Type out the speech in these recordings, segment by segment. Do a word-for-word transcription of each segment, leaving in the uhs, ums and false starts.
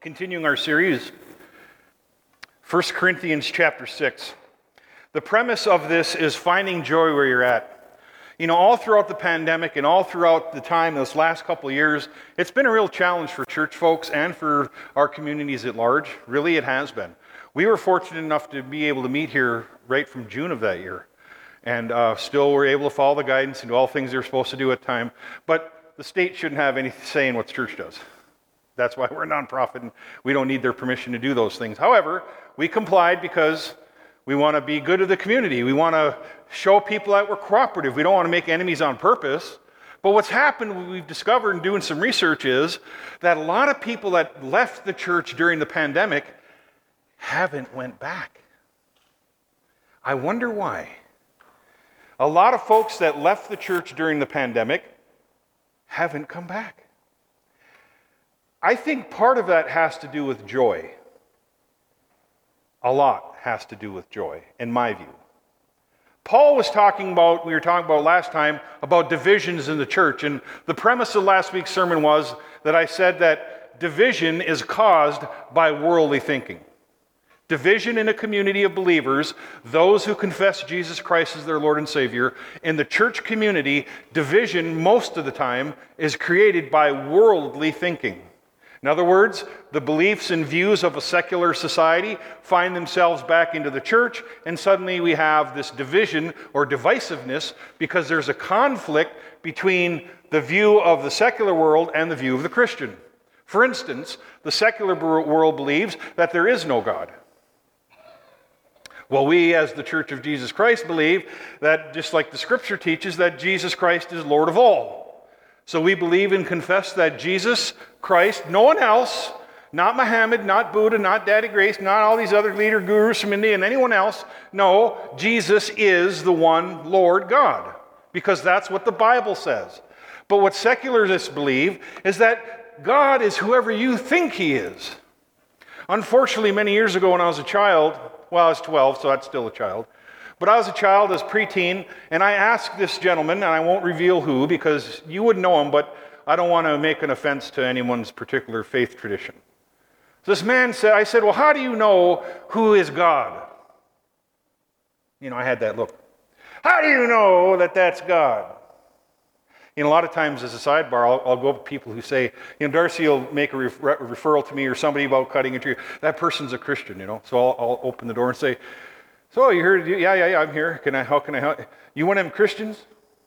Continuing our series, First Corinthians chapter six. The premise of this is finding joy where you're at. You know, all throughout the pandemic and all throughout the time, this last couple of years, it's been a real challenge for church folks and for our communities at large. Really, it has been. We were fortunate enough to be able to meet here right from June of that year. And uh, still were able to follow the guidance and do all things they're supposed to do at time. But the state shouldn't have any say in what the church does. That's why we're a nonprofit and we don't need their permission to do those things. However, we complied because we want to be good to the community. We want to show people that we're cooperative. We don't want to make enemies on purpose. But what's happened, what we've discovered in doing some research, is that a lot of people that left the church during the pandemic haven't went back. I wonder why. A lot of folks that left the church during the pandemic haven't come back. I think part of that has to do with joy. A lot has to do with joy, in my view. Paul was talking about, we were talking about last time, about divisions in the church. And the premise of last week's sermon was that I said that division is caused by worldly thinking. Division in a community of believers, those who confess Jesus Christ as their Lord and Savior. In the church community, division most of the time is created by worldly thinking. In other words, the beliefs and views of a secular society find themselves back into the church, and suddenly we have this division or divisiveness because there's a conflict between the view of the secular world and the view of the Christian. For instance, the secular world believes that there is no God. Well, we as the Church of Jesus Christ believe that, just like the Scripture teaches, that Jesus Christ is Lord of all. So we believe and confess that Jesus Christ, no one else, not Muhammad, not Buddha, not Daddy Grace, not all these other leader gurus from India and anyone else. No, Jesus is the one Lord God, because that's what the Bible says. But what secularists believe is that God is whoever you think he is. Unfortunately, many years ago when I was a child, well, I was twelve, so that's still a child. But I was a child, as preteen, and I asked this gentleman, and I won't reveal who because you wouldn't know him, but I don't want to make an offense to anyone's particular faith tradition. So this man said, I said, well, how do you know who is God? You know, I had that look. How do you know that that's God? You know, a lot of times as a sidebar, I'll, I'll go up to people who say, you know, Darcy will make a ref- referral to me or somebody about cutting a tree. That person's a Christian, you know. So I'll, I'll open the door and say, so you heard, yeah, yeah, yeah, I'm here. Can I, how can I help? You one of them Christians?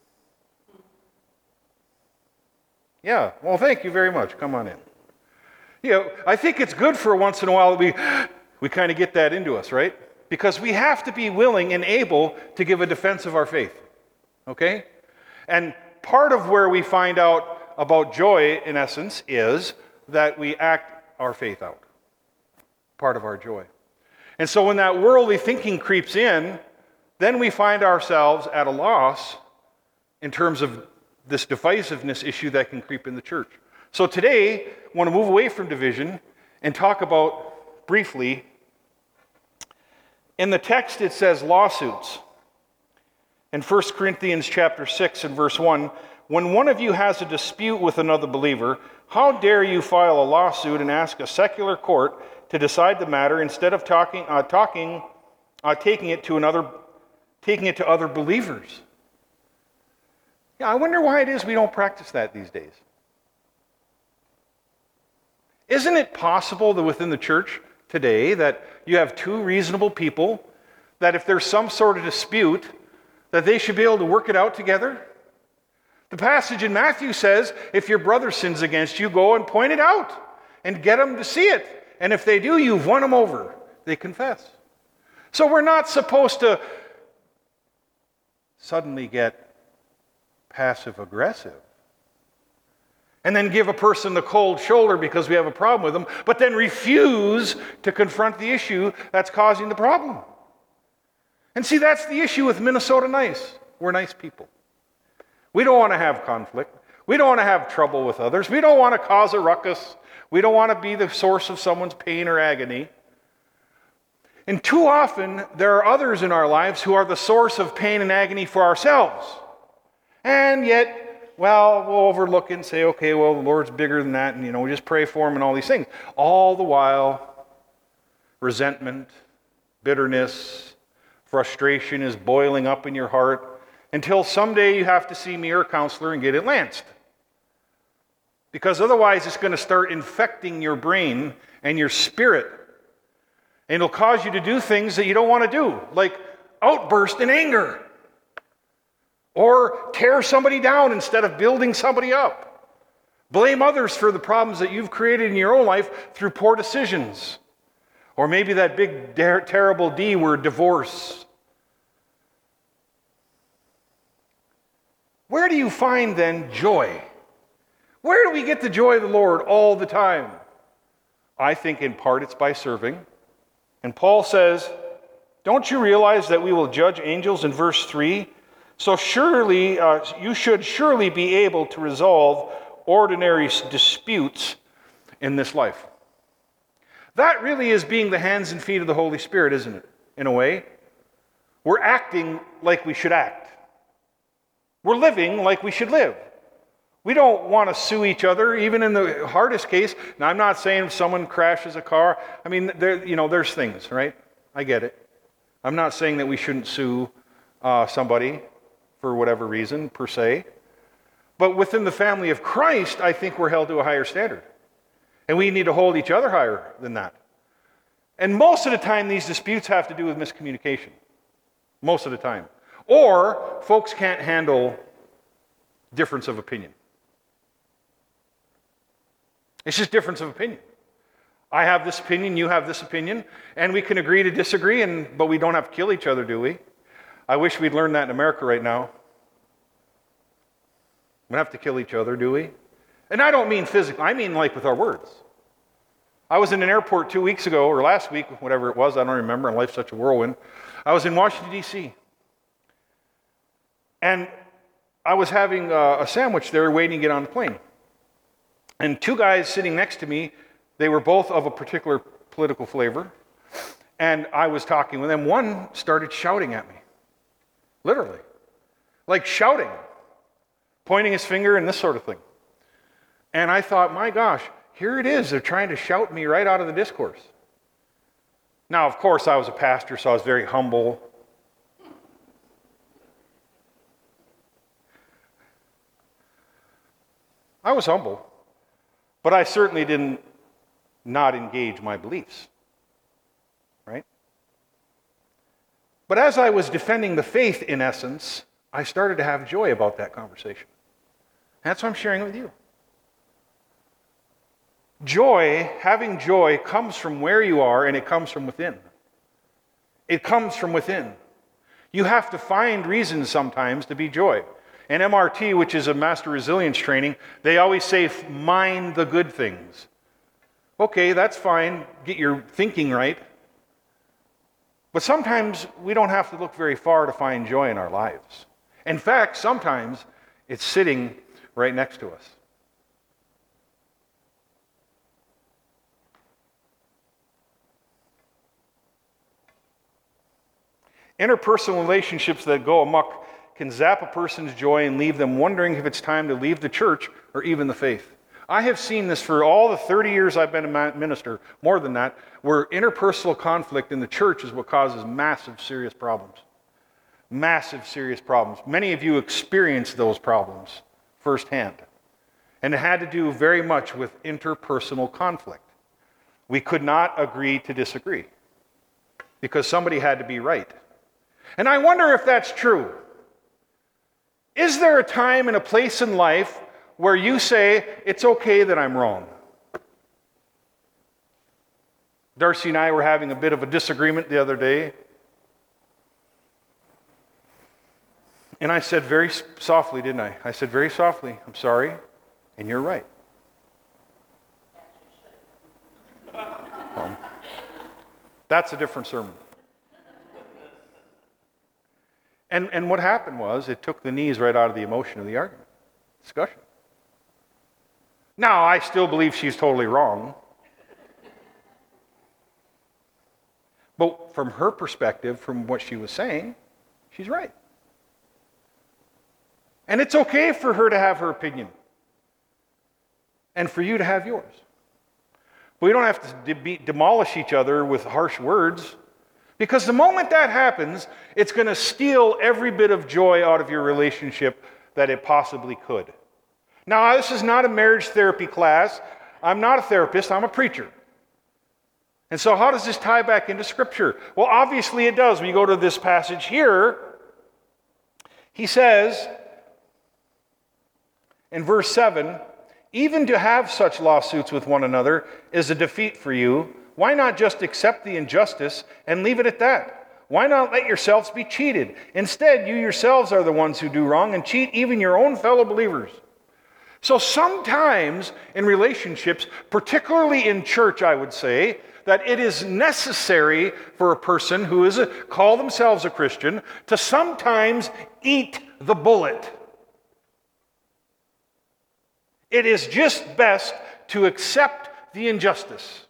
Yeah, well, thank you very much. Come on in. You know, I think it's good for once in a while that we, we kind of get that into us, right? Because we have to be willing and able to give a defense of our faith, okay? And part of where we find out about joy, in essence, is that we act our faith out. Part of our joy. And so when that worldly thinking creeps in, then we find ourselves at a loss in terms of this divisiveness issue that can creep in the church. So today, I want to move away from division and talk about, briefly, in the text it says lawsuits. In First Corinthians chapter six and verse one, when one of you has a dispute with another believer, how dare you file a lawsuit and ask a secular court to decide the matter instead of talking, uh, talking, uh, taking it to another, taking it to other believers? Yeah, I wonder why it is we don't practice that these days. Isn't it possible that within the church today that you have two reasonable people that if there's some sort of dispute, that they should be able to work it out together? The passage in Matthew says, if your brother sins against you, go and point it out and get them to see it. And if they do, you've won them over. They confess. So we're not supposed to suddenly get passive-aggressive and then give a person the cold shoulder because we have a problem with them, but then refuse to confront the issue that's causing the problem. And see, that's the issue with Minnesota Nice. We're nice people. We don't want to have conflict. We don't want to have trouble with others. We don't want to cause a ruckus. We don't want to be the source of someone's pain or agony. And too often, there are others in our lives who are the source of pain and agony for ourselves. And yet, well, we'll overlook it and say, okay, well, the Lord's bigger than that, and, you know, we just pray for him and all these things. All the while, resentment, bitterness, frustration is boiling up in your heart until someday you have to see me or a counselor and get it lanced. Because otherwise, it's going to start infecting your brain and your spirit. And it'll cause you to do things that you don't want to do, like outburst in anger. Or tear somebody down instead of building somebody up. Blame others for the problems that you've created in your own life through poor decisions. Or maybe that big, ter- terrible D word, divorce. Where do you find then joy? Where do we get the joy of the Lord all the time? I think in part it's by serving. And Paul says, don't you realize that we will judge angels in verse three? So surely, uh, you should surely be able to resolve ordinary disputes in this life. That really is being the hands and feet of the Holy Spirit, isn't it? In a way. We're acting like we should act. We're living like we should live. We don't want to sue each other, even in the hardest case. Now, I'm not saying if someone crashes a car. I mean, there, you know, there's things, right? I get it. I'm not saying that we shouldn't sue uh, somebody for whatever reason, per se. But within the family of Christ, I think we're held to a higher standard. And we need to hold each other higher than that. And most of the time, these disputes have to do with miscommunication. Most of the time. Or folks can't handle difference of opinion. It's just difference of opinion. I have this opinion, you have this opinion, and we can agree to disagree, and but we don't have to kill each other, do we? I wish we'd learned that in America right now. We don't have to kill each other, do we? And I don't mean physically, I mean like with our words. I was in an airport two weeks ago, or last week, whatever it was, I don't remember, and life's such a whirlwind. I was in Washington, D C And I was having a, a sandwich there waiting to get on the plane. And two guys sitting next to me, they were both of a particular political flavor. And I was talking with them. One started shouting at me. Literally. Like shouting. Pointing his finger and this sort of thing. And I thought, my gosh, here it is. They're trying to shout me right out of the discourse. Now, of course, I was a pastor, so I was very humble. I was humble. But I certainly didn't not engage my beliefs. Right? But as I was defending the faith, in essence, I started to have joy about that conversation. That's what I'm sharing with you. Joy, having joy, comes from where you are, and it comes from within. It comes from within. You have to find reasons sometimes to be joy. In M R T, which is a master resilience training, they always say, mind the good things. Okay, that's fine. Get your thinking right. But sometimes we don't have to look very far to find joy in our lives. In fact, sometimes it's sitting right next to us. Interpersonal relationships that go amok can zap a person's joy and leave them wondering if it's time to leave the church or even the faith. I have seen this for all the thirty years I've been a minister, more than that, where interpersonal conflict in the church is what causes massive, serious problems. Massive, serious problems. Many of you experienced those problems firsthand. And it had to do very much with interpersonal conflict. We could not agree to disagree because somebody had to be right. And I wonder if that's true. Is there a time and a place in life where you say, it's okay that I'm wrong? Darcy and I were having a bit of a disagreement the other day. And I said very softly, didn't I? I said very softly, I'm sorry, and you're right. Um, that's a different sermon. And, and what happened was, it took the knees right out of the emotion of the argument, discussion. Now, I still believe she's totally wrong. But from her perspective, from what she was saying, she's right. And it's okay for her to have her opinion. And for you to have yours. We don't have to de- demolish each other with harsh words. Because the moment that happens, it's going to steal every bit of joy out of your relationship that it possibly could. Now, this is not a marriage therapy class. I'm not a therapist, I'm a preacher. And so how does this tie back into Scripture? Well, obviously it does. When you go to this passage here, he says in verse seven, even to have such lawsuits with one another is a defeat for you. Why not just accept the injustice and leave it at that? Why not let yourselves be cheated? Instead, you yourselves are the ones who do wrong and cheat even your own fellow believers. So sometimes in relationships, particularly in church, I would say, that it is necessary for a person who is a, call themselves a Christian to sometimes eat the bullet. It is just best to accept the injustice.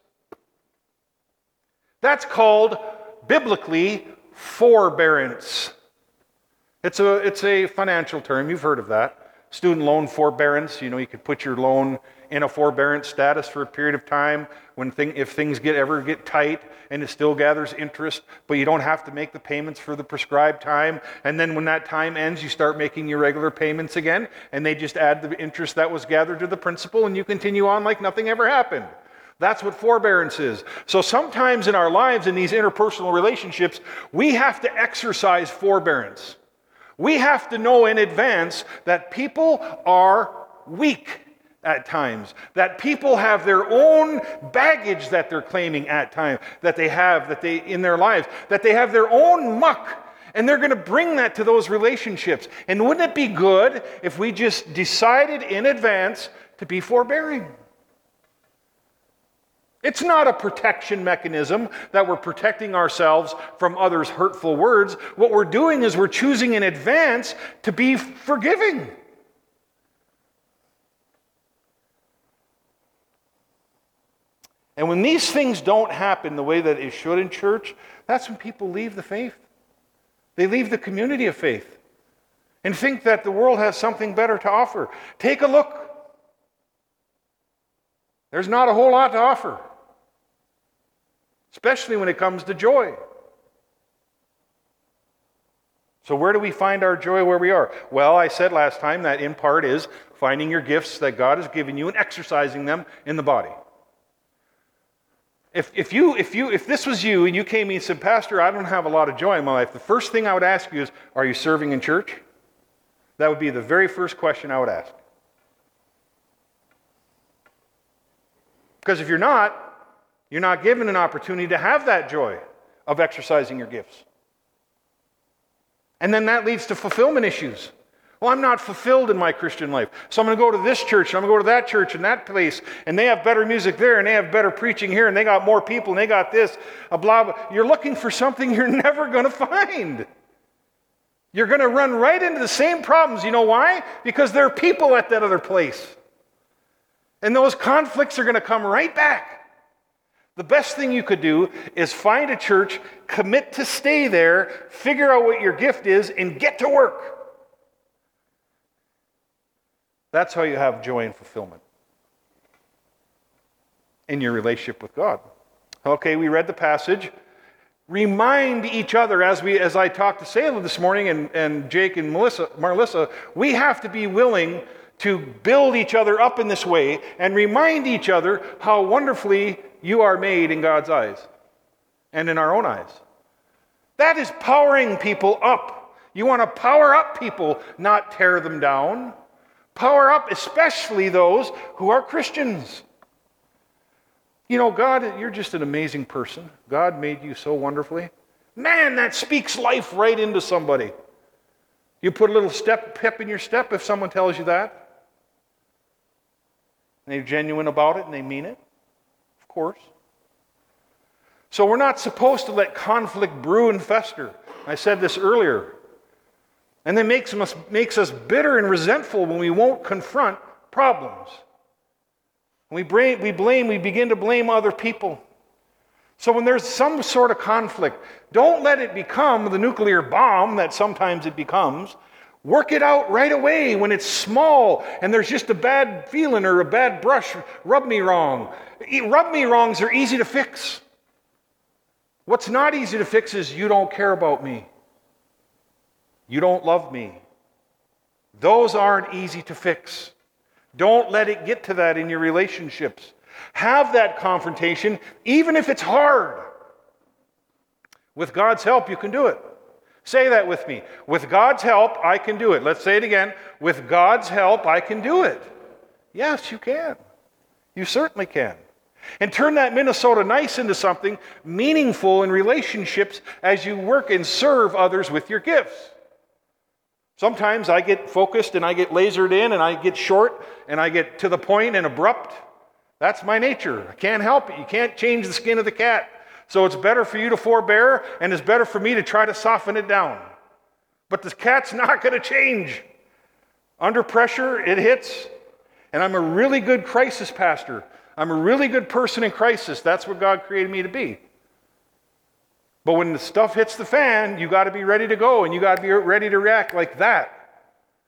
That's called, biblically, forbearance. It's a, it's a financial term. You've heard of that. Student loan forbearance. You know, you could put your loan in a forbearance status for a period of time when thing, if things get ever get tight and it still gathers interest, but you don't have to make the payments for the prescribed time. And then when that time ends, you start making your regular payments again, and they just add the interest that was gathered to the principal, and you continue on like nothing ever happened. That's what forbearance is. So sometimes in our lives, in these interpersonal relationships, we have to exercise forbearance. We have to know in advance that people are weak at times, that people have their own baggage that they're claiming at times, that they have that they in their lives, that they have their own muck, and they're going to bring that to those relationships. And wouldn't it be good if we just decided in advance to be forbearing? It's not a protection mechanism that we're protecting ourselves from others' hurtful words. What we're doing is we're choosing in advance to be forgiving. And when these things don't happen the way that it should in church, that's when people leave the faith. They leave the community of faith and think that the world has something better to offer. Take a look. There's not a whole lot to offer, especially when it comes to joy. So where do we find our joy where we are? Well, I said last time that in part is finding your gifts that God has given you and exercising them in the body. If, if, you, if, you, if this was you and you came to me and said, Pastor, I don't have a lot of joy in my life, the first thing I would ask you is, are you serving in church? That would be the very first question I would ask. Because if you're not, you're not given an opportunity to have that joy of exercising your gifts. And then that leads to fulfillment issues. Well, I'm not fulfilled in my Christian life, so I'm going to go to this church, and I'm going to go to that church and that place, and they have better music there, and they have better preaching here, and they got more people, and they got this, a blah, blah. You're looking for something you're never going to find. You're going to run right into the same problems. You know why? Because there are people at that other place. And those conflicts are going to come right back. The best thing you could do is find a church, commit to stay there, figure out what your gift is, and get to work. That's how you have joy and fulfillment in your relationship with God. Okay, we read the passage. Remind each other, as we, as I talked to Salem this morning and, and Jake and Melissa, Marlissa, we have to be willing to build each other up in this way and remind each other how wonderfully you are made in God's eyes and in our own eyes. That is powering people up. You want to power up people, not tear them down. Power up especially those who are Christians. You know, God, you're just an amazing person. God made you so wonderfully. Man, that speaks life right into somebody. You put a little step, pep in your step if someone tells you that. And they're genuine about it and they mean it. Of course. So we're not supposed to let conflict brew and fester. I said this earlier. And then makes us, makes us bitter and resentful when we won't confront problems. We blame, we blame, we begin to blame other people. So when there's some sort of conflict, don't let it become the nuclear bomb that sometimes it becomes, Work it out right away when it's small and there's just a bad feeling or a bad brush. Rub me wrong. Rub me wrongs are easy to fix. What's not easy to fix is you don't care about me. You don't love me. Those aren't easy to fix. Don't let it get to that in your relationships. Have that confrontation, even if it's hard. With God's help, you can do it. Say that with me. With God's help, I can do it. Let's say it again. With God's help, I can do it. Yes, you can. You certainly can. And turn that Minnesota nice into something meaningful in relationships as you work and serve others with your gifts. Sometimes I get focused and I get lasered in and I get short and I get to the point and abrupt. That's my nature. I can't help it. You can't change the skin of the cat. So it's better for you to forbear and it's better for me to try to soften it down. But the cat's not going to change. Under pressure, it hits. And I'm a really good crisis pastor. I'm a really good person in crisis. That's what God created me to be. But when the stuff hits the fan, you got to be ready to go and you got to be ready to react like that.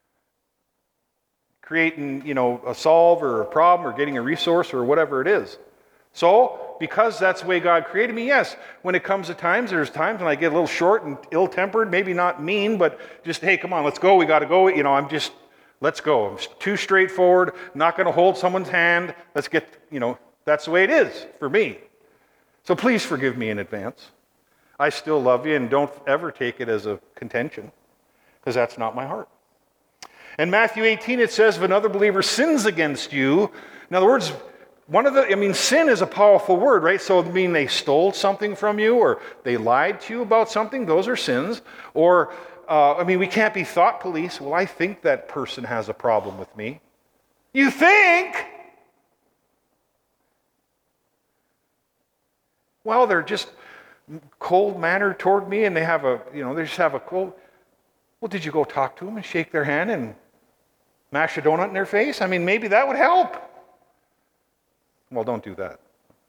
Creating, you know, a solve or a problem or getting a resource or whatever it is. So, because that's the way God created me, yes, when it comes to times, there's times when I get a little short and ill-tempered, maybe not mean, but just, hey, come on, let's go, we got to go. You know, I'm just, let's go. I'm too straightforward, not going to hold someone's hand. Let's get, you know, that's the way it is for me. So please forgive me in advance. I still love you, and don't ever take it as a contention, because that's not my heart. In Matthew eighteen, it says, if another believer sins against you, in other words, one of the, I mean, sin is a powerful word, right? So it mean they stole something from you, or they lied to you about something. Those are sins. Or, uh, I mean, we can't be thought police. Well, I think that person has a problem with me. You think? Well, they're just cold-mannered toward me, and they have a, you know, they just have a cold. Well, did you go talk to them and shake their hand and mash a donut in their face? I mean, maybe that would help. Well, don't do that.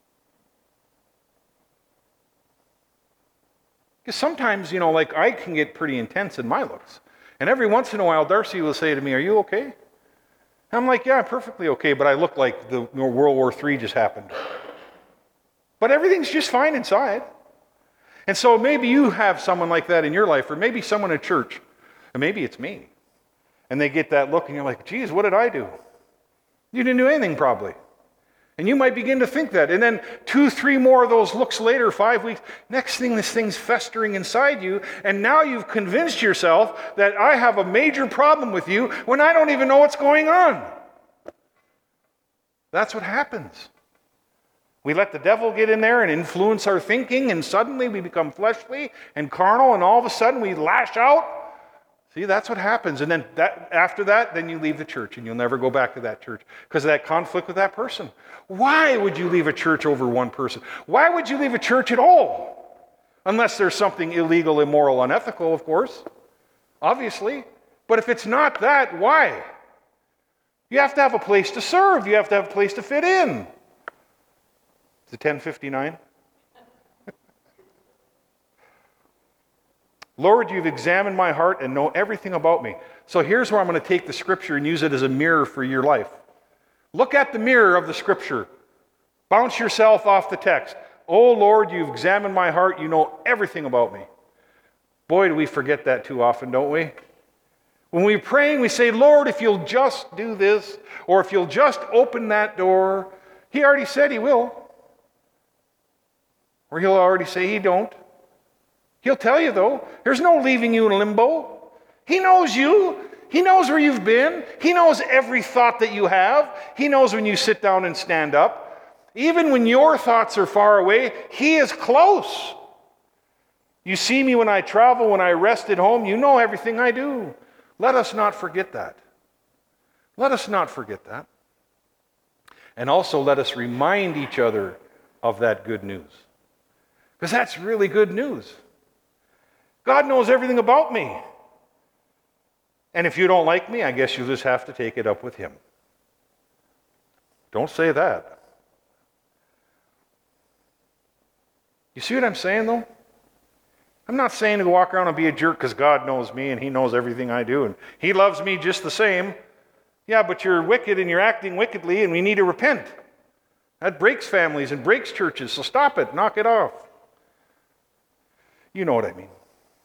Because sometimes, you know, like I can get pretty intense in my looks. And every once in a while, Darcy will say to me, are you okay? And I'm like, yeah, I'm perfectly okay, but I look like the World War Three just happened. But everything's just fine inside. And so maybe you have someone like that in your life, or maybe someone at church, and maybe it's me. And they get that look, and you're like, geez, what did I do? You didn't do anything, probably. And you might begin to think that. And then two, three more of those looks later, five weeks, next thing, this thing's festering inside you, and now you've convinced yourself that I have a major problem with you when I don't even know what's going on. That's what happens. We let the devil get in there and influence our thinking, and suddenly we become fleshly and carnal, and all of a sudden we lash out. See, that's what happens. And then that, after that, then you leave the church, and you'll never go back to that church because of that conflict with that person. Why would you leave a church over one person? Why would you leave a church at all? Unless there's something illegal, immoral, unethical, of course. Obviously. But if it's not that, why? You have to have a place to serve. You have to have a place to fit in. Is it ten fifty-nine? Lord, you've examined my heart and know everything about me. So here's where I'm going to take the scripture and use it as a mirror for your life. Look at the mirror of the scripture. Bounce yourself off the text. Oh, Lord, you've examined my heart. You know everything about me. Boy, do we forget that too often, don't we? When we're praying, we say, Lord, if you'll just do this, or if you'll just open that door. He already said he will. Or he'll already say he don't. He'll tell you, though. There's no leaving you in limbo. He knows you. He knows where you've been. He knows every thought that you have. He knows when you sit down and stand up. Even when your thoughts are far away, he is close. You see me when I travel, when I rest at home. You know everything I do. Let us not forget that. Let us not forget that. And also let us remind each other of that good news. Because that's really good news. God knows everything about me. And if you don't like me, I guess you'll just have to take it up with him. Don't say that. You see what I'm saying, though? I'm not saying to walk around and be a jerk because God knows me and he knows everything I do and he loves me just the same. Yeah, but you're wicked and you're acting wickedly and we need to repent. That breaks families and breaks churches, so stop it, knock it off. You know what I mean.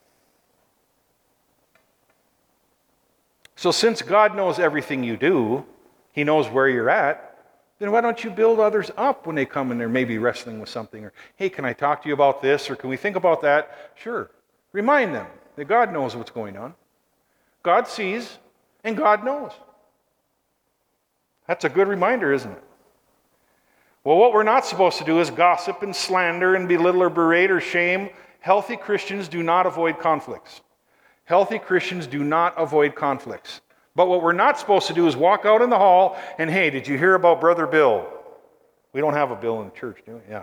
So since God knows everything you do, he knows where you're at, then why don't you build others up when they come and they're maybe wrestling with something? Or, hey, can I talk to you about this? Or can we think about that? Sure. Remind them that God knows what's going on. God sees and God knows. That's a good reminder, isn't it? Well, what we're not supposed to do is gossip and slander and belittle or berate or shame. Healthy Christians do not avoid conflicts. Healthy Christians do not avoid conflicts. But what we're not supposed to do is walk out in the hall and, hey, did you hear about Brother Bill? We don't have a Bill in the church, do we? Yeah.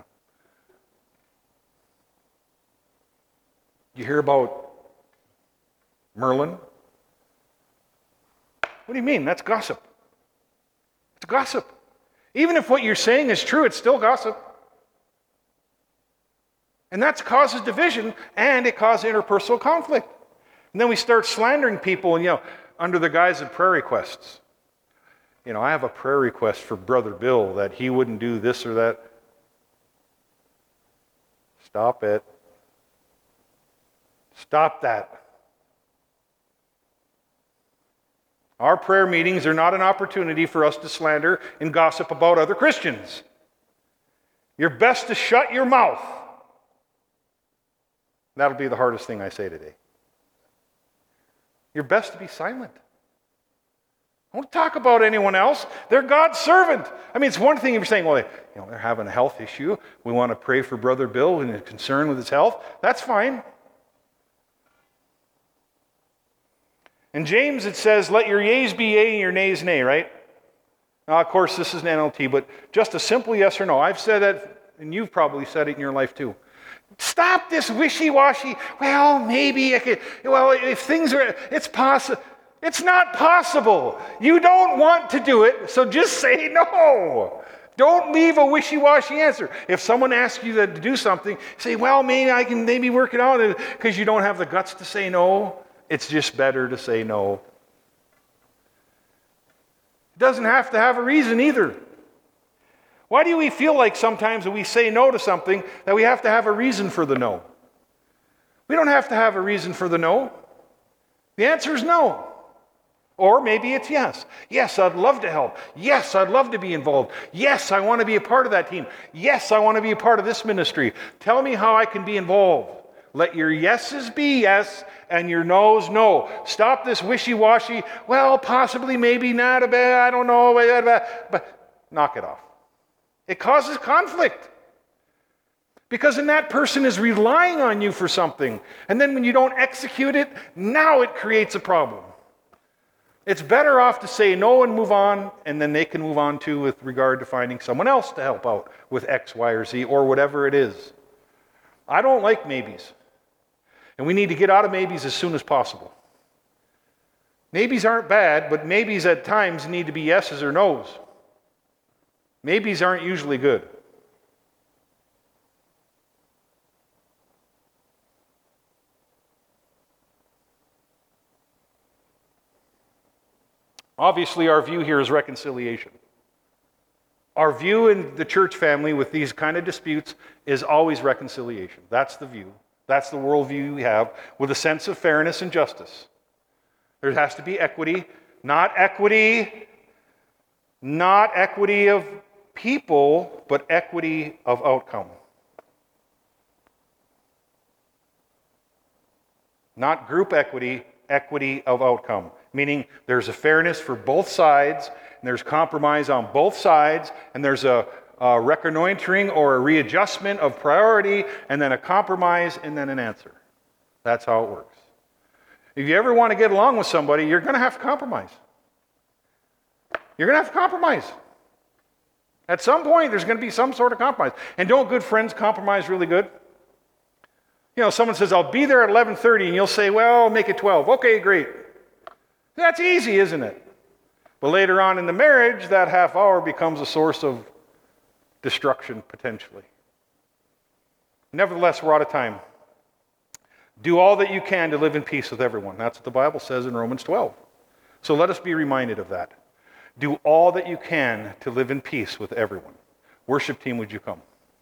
You hear about Merlin? What do you mean? That's gossip. It's gossip. Even if what you're saying is true, it's still gossip. And that causes division and it causes interpersonal conflict. And then we start slandering people and, you know, under the guise of prayer requests. You know, I have a prayer request for Brother Bill that he wouldn't do this or that. Stop it. Stop that. Our prayer meetings are not an opportunity for us to slander and gossip about other Christians. You're best to shut your mouth. That'll be the hardest thing I say today. You're best to be silent. Don't talk about anyone else. They're God's servant. I mean, it's one thing if you're saying, well, they, you know, they're having a health issue. We want to pray for Brother Bill and his concern with his health. That's fine. In James, it says, let your yeas be yea and your nays nay, right? Now, of course, this is an N L T, but just a simple yes or no. I've said that, and you've probably said it in your life too. Stop this wishy-washy, well, maybe I could, well, if things are, it's possible. It's not possible. You don't want to do it, so just say no. Don't leave a wishy-washy answer. If someone asks you to do something, say, well, maybe I can maybe work it out because you don't have the guts to say no. It's just better to say no. It doesn't have to have a reason either. Why do we feel like sometimes when we say no to something that we have to have a reason for the no? We don't have to have a reason for the no. The answer is no. Or maybe it's yes. Yes, I'd love to help. Yes, I'd love to be involved. Yes, I want to be a part of that team. Yes, I want to be a part of this ministry. Tell me how I can be involved. Let your yeses be yes and your no's no. Stop this wishy-washy, well, possibly, maybe not, a bit, I don't know, but knock it off. It causes conflict. Because then that person is relying on you for something. And then when you don't execute it, now it creates a problem. It's better off to say no and move on, and then they can move on too with regard to finding someone else to help out with X, Y, or Z, or whatever it is. I don't like maybes. And we need to get out of maybes as soon as possible. Maybes aren't bad, but maybes at times need to be yeses or nos. Maybes aren't usually good. Obviously, our view here is reconciliation. Our view in the church family with these kind of disputes is always reconciliation. That's the view. That's the worldview we have, with a sense of fairness and justice. There has to be equity, not equity, not equity of people, but equity of outcome. Not group equity, equity of outcome. Meaning there's a fairness for both sides, and there's compromise on both sides, and there's a, a reconnoitering or a readjustment of priority, and then a compromise, and then an answer. That's how it works. If you ever want to get along with somebody, you're going to have to compromise. You're going to have to compromise. At some point, there's going to be some sort of compromise. And don't good friends compromise really good? You know, someone says, I'll be there at eleven thirty, and you'll say, well, I'll make it twelve. Okay, great. That's easy, isn't it? But later on in the marriage, that half hour becomes a source of destruction, potentially. Nevertheless, we're out of time. Do all that you can to live in peace with everyone. That's what the Bible says in Romans twelve. So let us be reminded of that. Do all that you can to live in peace with everyone. Worship team, would you come?